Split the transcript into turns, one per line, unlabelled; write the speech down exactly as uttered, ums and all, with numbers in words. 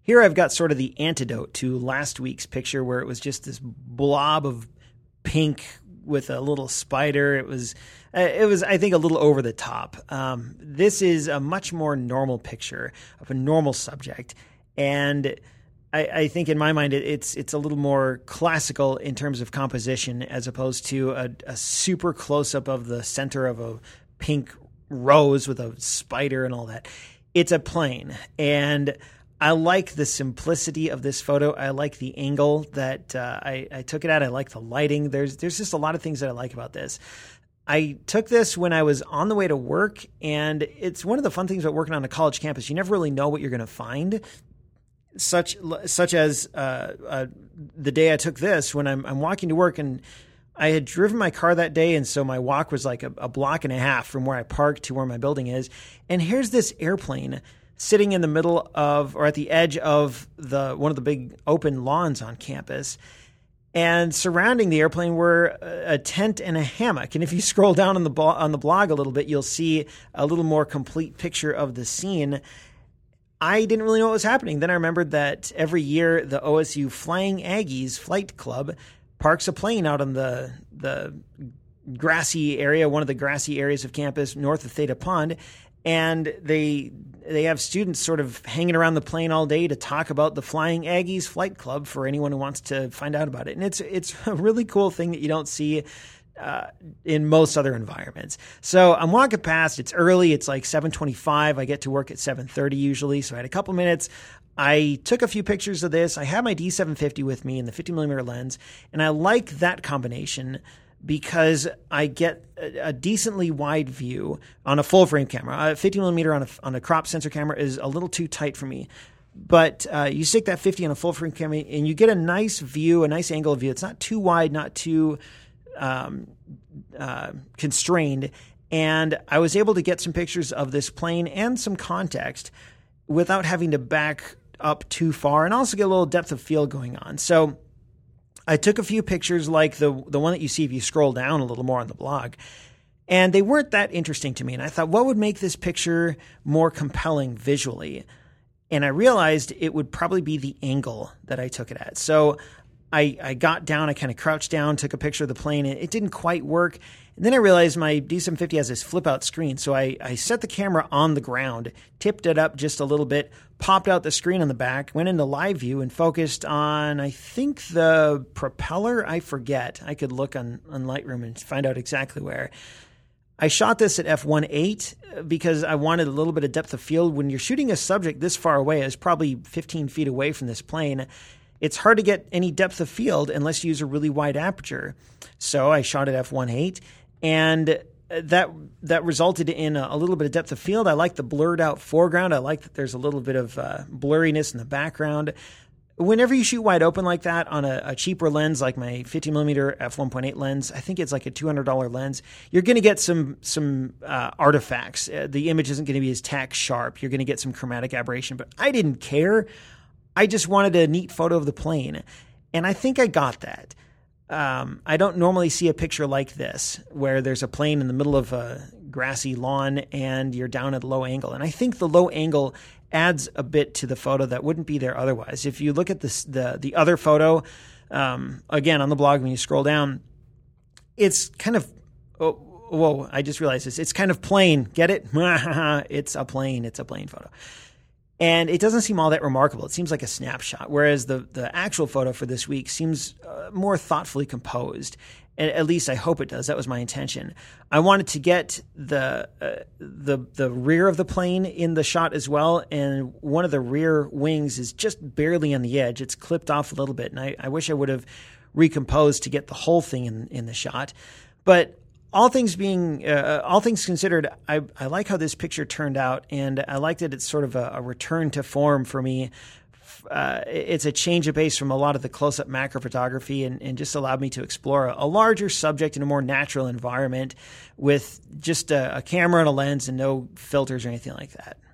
Here I've got sort of the antidote to last week's picture where it was just this blob of pink with a little spider. It was, it was, I think, a little over the top. Um, this is a much more normal picture of a normal subject. And I, I think in my mind, it, it's, it's a little more classical in terms of composition as opposed to a, a super close up of the center of a pink rose with a spider and all that. It's a plane. And I like the simplicity of this photo. I like the angle that uh, I, I took it at. I like the lighting. There's there's just a lot of things that I like about this. I took this when I was on the way to work, and it's one of the fun things about working on a college campus. You never really know what you're going to find, such such as uh, uh, the day I took this when I'm, I'm walking to work, and I had driven my car that day, and so my walk was like a, a block and a half from where I parked to where my building is. And here's this airplane sitting in the middle of, or at the edge of the one of the big open lawns on campus. And surrounding the airplane were a tent and a hammock. And if you scroll down on the bo- on the blog a little bit, you'll see a little more complete picture of the scene. I didn't really know what was happening. Then I remembered that every year the O S U Flying Aggies Flight Club parks a plane out on the the grassy area, one of the grassy areas of campus north of Theta Pond. And they they have students sort of hanging around the plane all day to talk about the Flying Aggies Flight Club for anyone who wants to find out about it. And it's it's a really cool thing that you don't see uh, in most other environments. So I'm walking past. It's early. It's like seven twenty-five. I get to work at seven thirty usually. So I had a couple minutes. I took a few pictures of this. I have my D seven fifty with me and the fifty millimeter lens. And I like that combination because I get a, a decently wide view on a full frame camera. A fifty millimeter on a, on a crop sensor camera is a little too tight for me. But uh, you stick that fifty on a full frame camera and you get a nice view, a nice angle of view. It's not too wide, not too um, uh, constrained. And I was able to get some pictures of this plane and some context without having to back up too far, and also get a little depth of field going on. So I took a few pictures like the the one that you see if you scroll down a little more on the blog, and they weren't that interesting to me. And I thought, what would make this picture more compelling visually? And I realized it would probably be the angle that I took it at. So I, I got down, I kind of crouched down, took a picture of the plane. It, it didn't quite work. And then I realized my D seven fifty has this flip out screen. So I, I set the camera on the ground, tipped it up just a little bit, popped out the screen on the back, went into live view and focused on, I think, the propeller. I forget. I could look on, on Lightroom and find out exactly where. I shot this at f one point eight because I wanted a little bit of depth of field. When you're shooting a subject this far away, it's probably fifteen feet away from this plane, it's hard to get any depth of field unless you use a really wide aperture. So I shot at f one point eight, and that that resulted in a, a little bit of depth of field. I like the blurred out foreground. I like that there's a little bit of uh, blurriness in the background. Whenever you shoot wide open like that on a, a cheaper lens like my fifty millimeter f one point eight lens, I think it's like a two hundred dollars lens, you're going to get some some uh, artifacts. Uh, the image isn't going to be as tack sharp. You're going to get some chromatic aberration, but I didn't care. I just wanted a neat photo of the plane, and I think I got that. Um, I don't normally see a picture like this where there's a plane in the middle of a grassy lawn and you're down at a low angle. And I think the low angle adds a bit to the photo that wouldn't be there otherwise. If you look at this, the the other photo, um, again, on the blog, when you scroll down, it's kind of, oh, whoa, I just realized this. It's kind of plain. Get it? It's a plane. It's a plane photo. And it doesn't seem all that remarkable. It seems like a snapshot, whereas the, the actual photo for this week seems uh, more thoughtfully composed. And at least I hope it does. That was my intention. I wanted to get the uh, the the rear of the plane in the shot as well, and one of the rear wings is just barely on the edge. It's clipped off a little bit, and I, I wish I would have recomposed to get the whole thing in, in the shot. But all things being, uh, all things considered, I, I like how this picture turned out, and I like that it's sort of a, a return to form for me. Uh, it's a change of pace from a lot of the close-up macro photography, and, and just allowed me to explore a, a larger subject in a more natural environment with just a, a camera and a lens and no filters or anything like that.